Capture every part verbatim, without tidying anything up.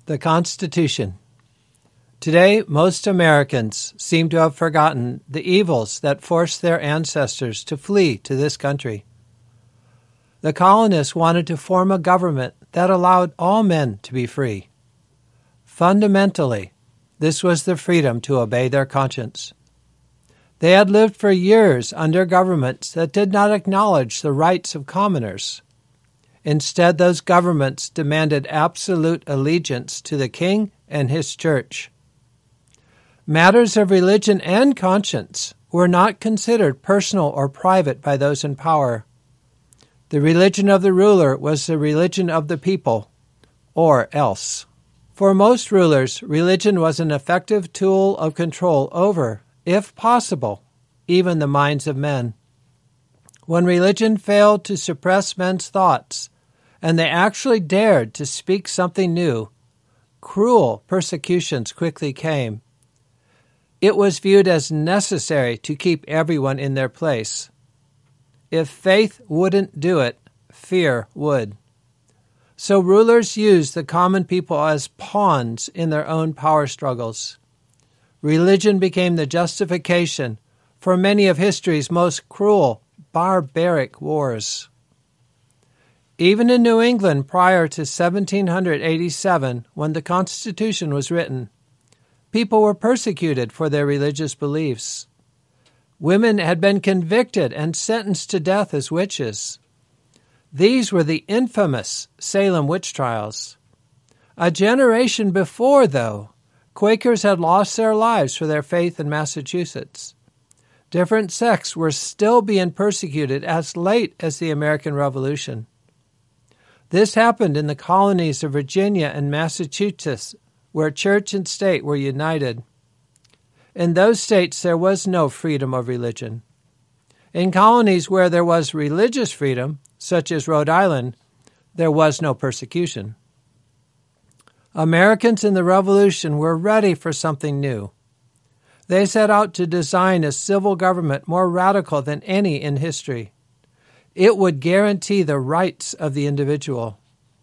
The Constitution. Today, most Americans seem to have forgotten the evils that forced their ancestors to flee to this country. The colonists wanted to form a government that allowed all men to be free. Fundamentally, this was the freedom to obey their conscience. They had lived for years under governments that did not acknowledge the rights of commoners. Instead, those governments demanded absolute allegiance to the king and his church. Matters of religion and conscience were not considered personal or private by those in power. The religion of the ruler was the religion of the people, or else. For most rulers, religion was an effective tool of control over, if possible, even the minds of men. When religion failed to suppress men's thoughts, and they actually dared to speak something new, cruel persecutions quickly came. It was viewed as necessary to keep everyone in their place. If faith wouldn't do it, fear would. So rulers used the common people as pawns in their own power struggles. Religion became the justification for many of history's most cruel, barbaric wars. Even in New England prior to seventeen eighty-seven, when the Constitution was written, people were persecuted for their religious beliefs. Women had been convicted and sentenced to death as witches. These were the infamous Salem witch trials. A generation before, though, Quakers had lost their lives for their faith in Massachusetts. Different sects were still being persecuted as late as the American Revolution. This happened in the colonies of Virginia and Massachusetts, where church and state were united. In those states, there was no freedom of religion. In colonies where there was religious freedom, such as Rhode Island, there was no persecution. Americans in the Revolution were ready for something new. They set out to design a civil government more radical than any in history. It would guarantee the rights of the individual.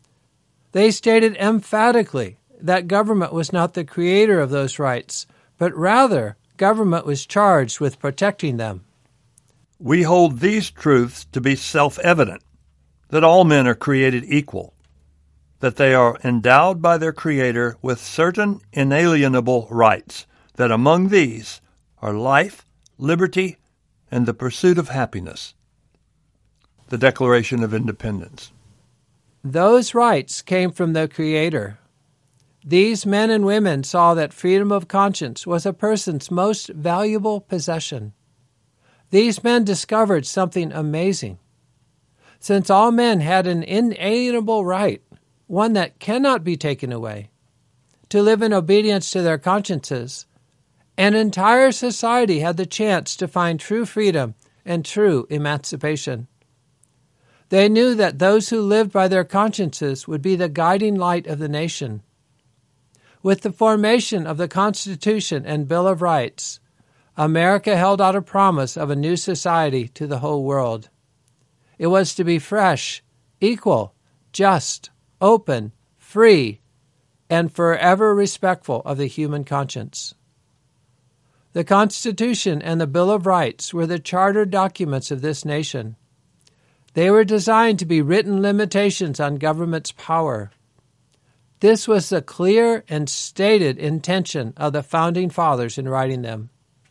They stated emphatically that government was not the creator of those rights, but rather government was charged with protecting them. We hold these truths to be self-evident, that all men are created equal, that they are endowed by their Creator with certain inalienable rights, that among these are life, liberty, and the pursuit of happiness. The Declaration of Independence. Those rights came from the Creator. These men and women saw that freedom of conscience was a person's most valuable possession. These men discovered something amazing. Since all men had an inalienable right, one that cannot be taken away, to live in obedience to their consciences, an entire society had the chance to find true freedom and true emancipation. They knew that those who lived by their consciences would be the guiding light of the nation. With the formation of the Constitution and Bill of Rights, America held out a promise of a new society to the whole world. It was to be fresh, equal, just, open, free, and forever respectful of the human conscience. The Constitution and the Bill of Rights were the charter documents of this nation. They were designed to be written limitations on government's power. This was the clear and stated intention of the Founding Fathers in writing them.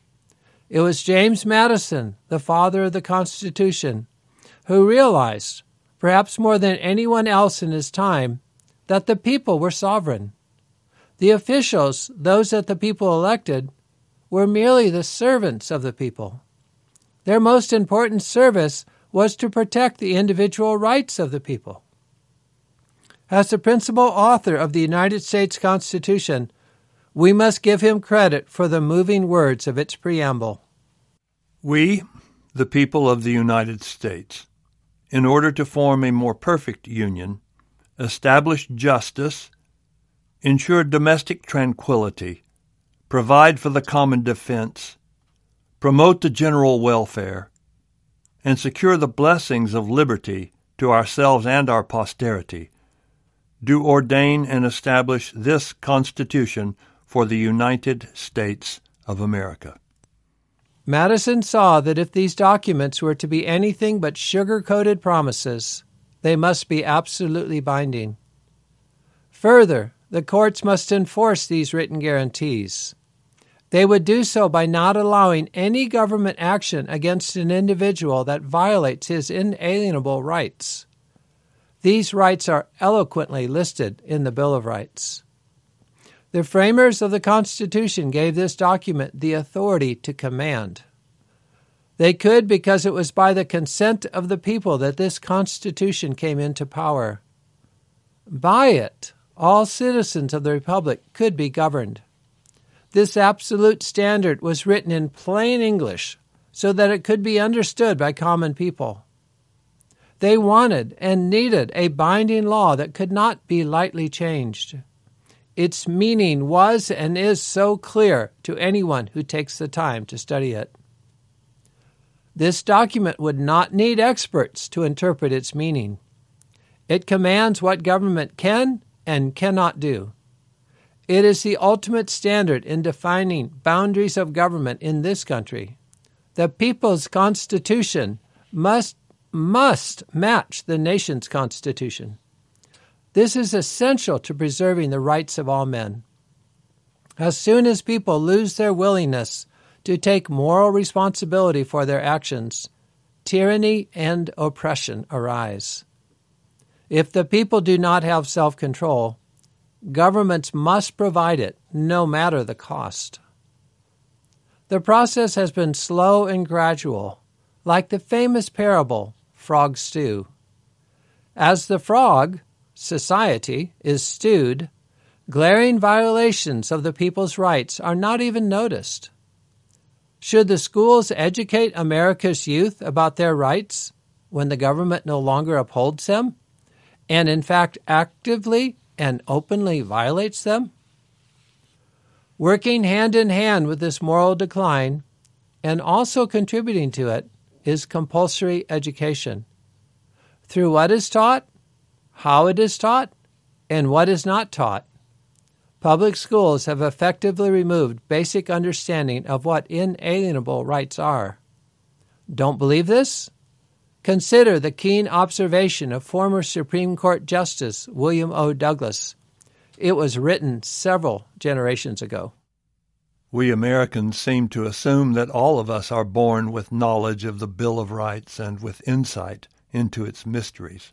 It was James Madison, the father of the Constitution, who realized, perhaps more than anyone else in his time, that the people were sovereign. The officials, those that the people elected, were merely the servants of the people. Their most important service was to protect the individual rights of the people. As the principal author of the United States Constitution, we must give him credit for the moving words of its preamble. We, the people of the United States, in order to form a more perfect union, establish justice, ensure domestic tranquility, provide for the common defense, promote the general welfare, and secure the blessings of liberty to ourselves and our posterity, do ordain and establish this Constitution for the United States of America. Madison saw that if these documents were to be anything but sugar-coated promises, they must be absolutely binding. Further, the courts must enforce these written guarantees. They would do so by not allowing any government action against an individual that violates his inalienable rights. These rights are eloquently listed in the Bill of Rights. The framers of the Constitution gave this document the authority to command. They could because it was by the consent of the people that this Constitution came into power. By it, all citizens of the Republic could be governed. This absolute standard was written in plain English so that it could be understood by common people. They wanted and needed a binding law that could not be lightly changed. Its meaning was and is so clear to anyone who takes the time to study it. This document would not need experts to interpret its meaning. It commands what government can and cannot do. It is the ultimate standard in defining boundaries of government in this country. The people's constitution must, must match the nation's constitution. This is essential to preserving the rights of all men. As soon as people lose their willingness to take moral responsibility for their actions, tyranny and oppression arise. If the people do not have self-control, governments must provide it, no matter the cost. The process has been slow and gradual, like the famous parable, Frog Stew. As the frog, society, is stewed, glaring violations of the people's rights are not even noticed. Should the schools educate America's youth about their rights when the government no longer upholds them, and in fact actively and openly violates them? Working hand in hand with this moral decline, and also contributing to it, is compulsory education. Through what is taught, how it is taught, and what is not taught, public schools have effectively removed basic understanding of what inalienable rights are. Don't believe this? Consider the keen observation of former Supreme Court Justice William O. Douglas. It was written several generations ago. We Americans seem to assume that all of us are born with knowledge of the Bill of Rights and with insight into its mysteries.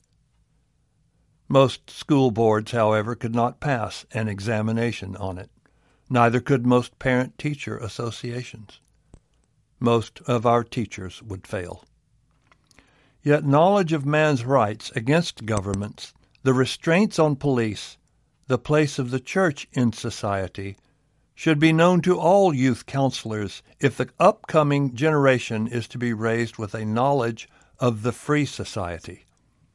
Most school boards, however, could not pass an examination on it. Neither could most parent-teacher associations. Most of our teachers would fail. Yet knowledge of man's rights against governments, the restraints on police, the place of the church in society, should be known to all youth counselors if the upcoming generation is to be raised with a knowledge of the free society.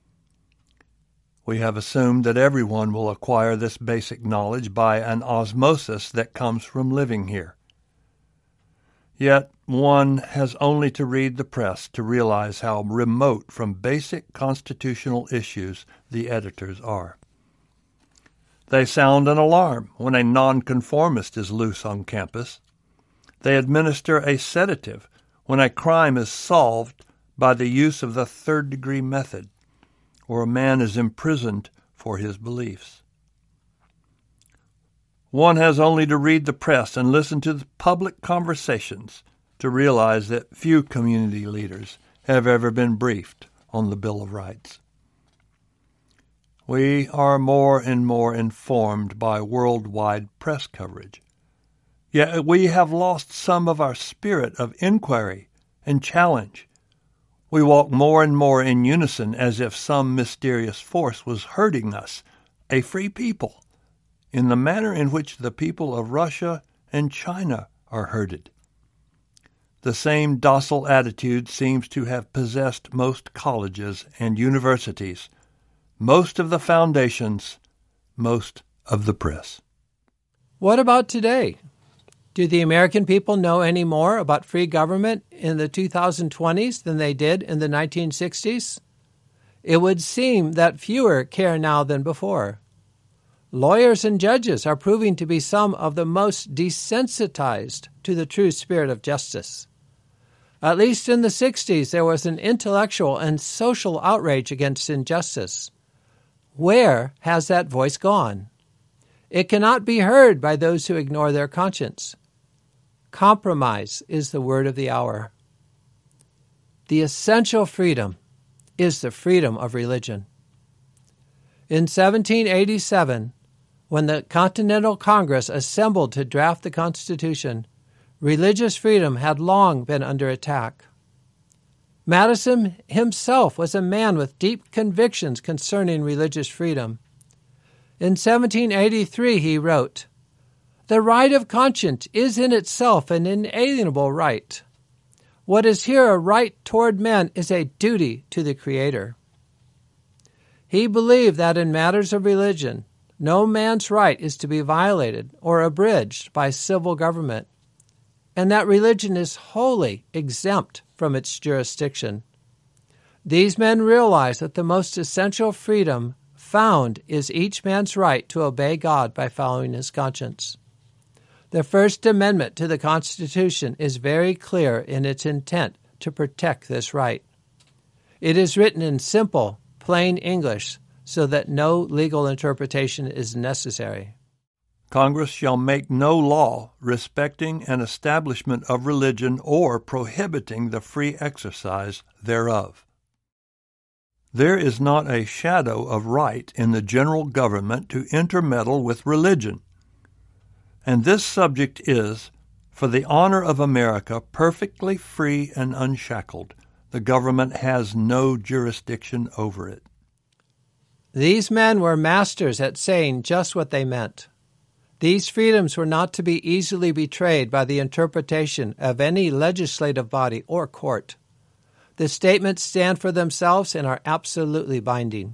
We have assumed that everyone will acquire this basic knowledge by an osmosis that comes from living here. Yet one has only to read the press to realize how remote from basic constitutional issues the editors are. They sound an alarm when a nonconformist is loose on campus. They administer a sedative when a crime is solved by the use of the third-degree method, or a man is imprisoned for his beliefs. One has only to read the press and listen to the public conversations to realize that few community leaders have ever been briefed on the Bill of Rights. We are more and more informed by worldwide press coverage. Yet we have lost some of our spirit of inquiry and challenge. We walk more and more in unison as if some mysterious force was herding us, a free people, in the manner in which the people of Russia and China are herded. The same docile attitude seems to have possessed most colleges and universities, most of the foundations, most of the press. What about today? Do the American people know any more about free government in the two thousand twenties than they did in the nineteen sixties? It would seem that fewer care now than before. Lawyers and judges are proving to be some of the most desensitized to the true spirit of justice. At least in the sixties, there was an intellectual and social outrage against injustice. Where has that voice gone? It cannot be heard by those who ignore their conscience. Compromise is the word of the hour. The essential freedom is the freedom of religion. In seventeen eighty-seven, when the Continental Congress assembled to draft the Constitution, religious freedom had long been under attack. Madison himself was a man with deep convictions concerning religious freedom. In seventeen eighty-three he wrote, "The right of conscience is in itself an inalienable right. What is here a right toward men is a duty to the Creator." He believed that in matters of religion, no man's right is to be violated or abridged by civil government, and that religion is wholly exempt from its jurisdiction. These men realize that the most essential freedom found is each man's right to obey God by following his conscience. The First Amendment to the Constitution is very clear in its intent to protect this right. It is written in simple, plain English so that no legal interpretation is necessary. Congress shall make no law respecting an establishment of religion or prohibiting the free exercise thereof. There is not a shadow of right in the general government to intermeddle with religion. And this subject is, for the honor of America, perfectly free and unshackled. The government has no jurisdiction over it. These men were masters at saying just what they meant. These freedoms were not to be easily betrayed by the interpretation of any legislative body or court. The statements stand for themselves and are absolutely binding.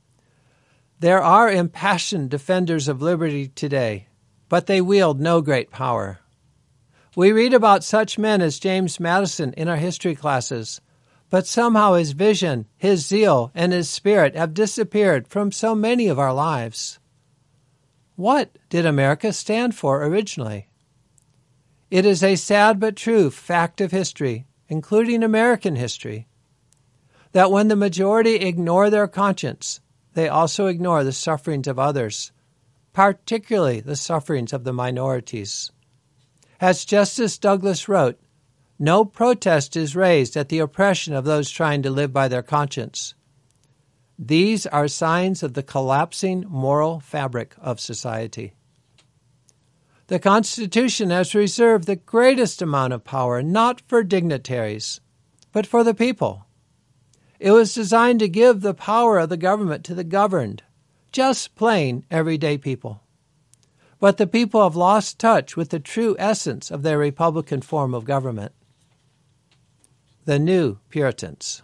There are impassioned defenders of liberty today, but they wield no great power. We read about such men as James Madison in our history classes, but somehow his vision, his zeal, and his spirit have disappeared from so many of our lives. What did America stand for originally? It is a sad but true fact of history, including American history, that when the majority ignore their conscience, they also ignore the sufferings of others, particularly the sufferings of the minorities. As Justice Douglas wrote, no protest is raised at the oppression of those trying to live by their conscience. These are signs of the collapsing moral fabric of society. The Constitution has reserved the greatest amount of power not for dignitaries, but for the people. It was designed to give the power of the government to the governed, just plain, everyday people. But the people have lost touch with the true essence of their Republican form of government. The New Puritans.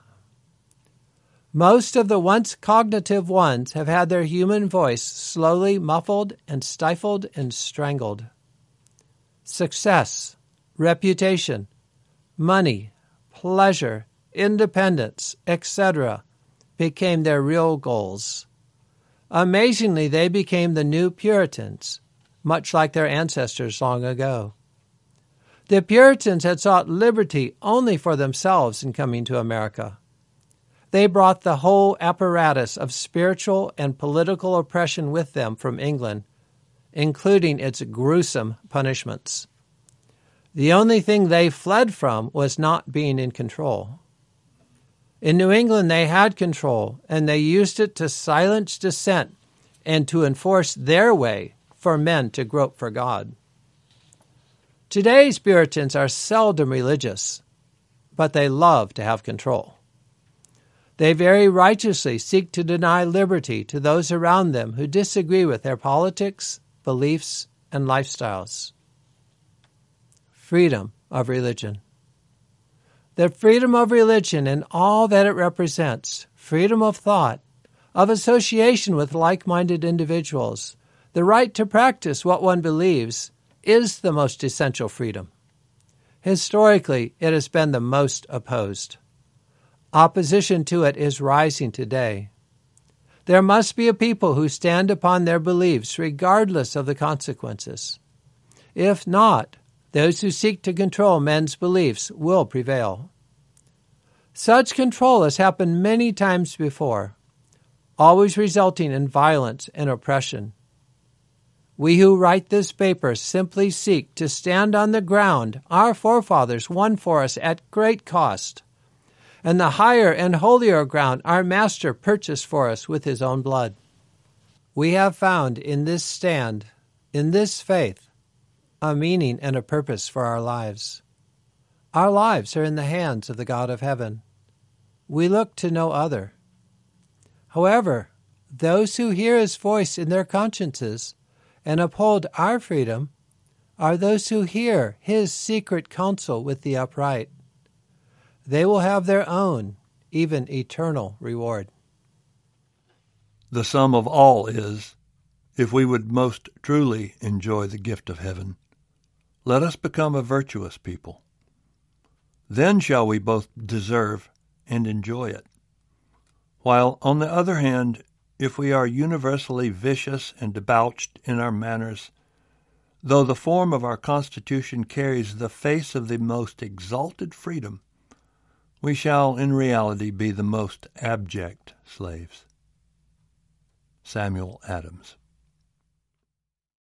Most of the once cognitive ones have had their human voice slowly muffled and stifled and strangled. Success, reputation, money, pleasure, independence, et cetera became their real goals. Amazingly, they became the New Puritans, much like their ancestors long ago. The Puritans had sought liberty only for themselves in coming to America. They brought the whole apparatus of spiritual and political oppression with them from England, including its gruesome punishments. The only thing they fled from was not being in control. In New England, they had control, and they used it to silence dissent and to enforce their way for men to grope for God. Today's Puritans are seldom religious, but they love to have control. They very righteously seek to deny liberty to those around them who disagree with their politics, beliefs, and lifestyles. Freedom of religion. The freedom of religion and all that it represents, freedom of thought, of association with like-minded individuals, the right to practice what one believes, is the most essential freedom. Historically, it has been the most opposed. Opposition to it is rising today. There must be a people who stand upon their beliefs regardless of the consequences. If not, those who seek to control men's beliefs will prevail. Such control has happened many times before, always resulting in violence and oppression. We who write this paper simply seek to stand on the ground our forefathers won for us at great cost, and the higher and holier ground our Master purchased for us with his own blood. We have found in this stand, in this faith, a meaning and a purpose for our lives. Our lives are in the hands of the God of heaven. We look to no other. However, those who hear his voice in their consciences and uphold our freedom are those who hear his secret counsel with the upright. They will have their own, even eternal, reward. The sum of all is, if we would most truly enjoy the gift of heaven, let us become a virtuous people. Then shall we both deserve and enjoy it. While, on the other hand, if we are universally vicious and debauched in our manners, though the form of our Constitution carries the face of the most exalted freedom, we shall in reality be the most abject slaves. Samuel Adams.